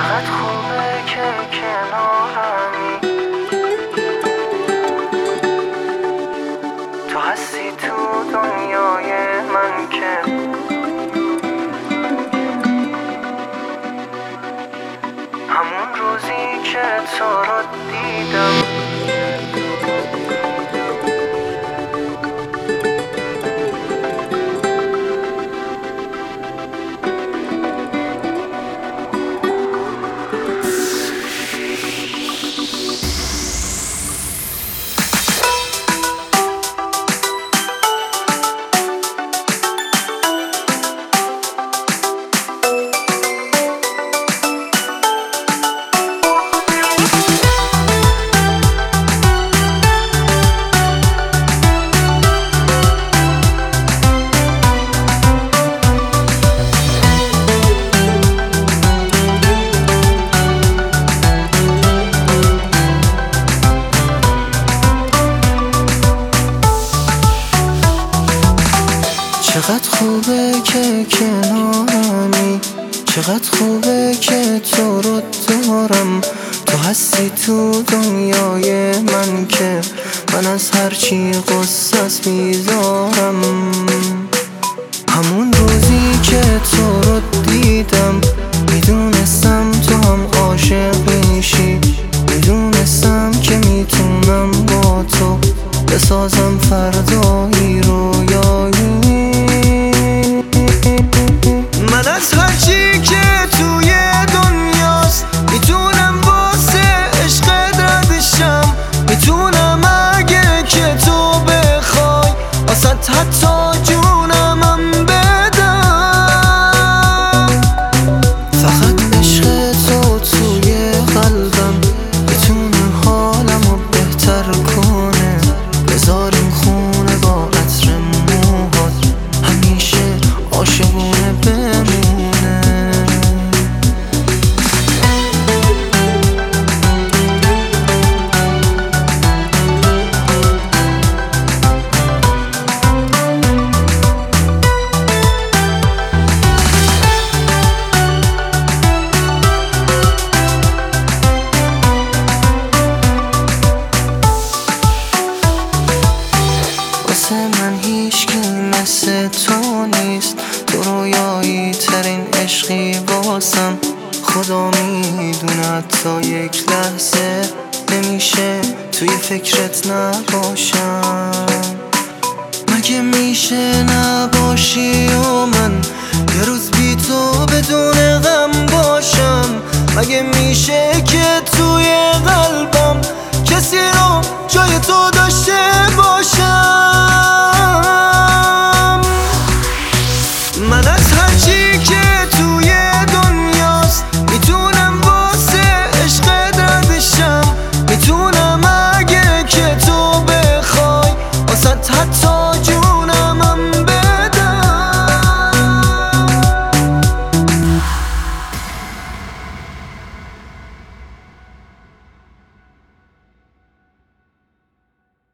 چقدر خوبه که کنارمی، تو هستی تو دنیای من که همون روزی که تو رو دیدم چقدر خوبه که کنارمی، چقدر خوبه که تو رو دارم، تو هستی تو دنیای من که من از هرچی قصص میذارم. همون روزی که تو رو دیدم میدونستم تو هم عاشق میشی، میدونستم که میتونم با تو بسازم فردایی رویایی. من از هرچی که توی دنیاست میتونم واسه عشق دردشم، میتونم اگه که تو بخوای واسه حتی جونمم بدم. فقط عشق تو توی قلبم میتونه حالمو بهتر کنه، بذاریم خونه با عطر موهات همیشه عاشقونه بمونه. واسه من هیچکی مثل تو نیست، تو رویایی ترین عشقی واسم، خدا میدونه حتی یک لحظه نمیشه توی فکرت نباشم. مگه میشه نباشی و من یه روز بی تو بدون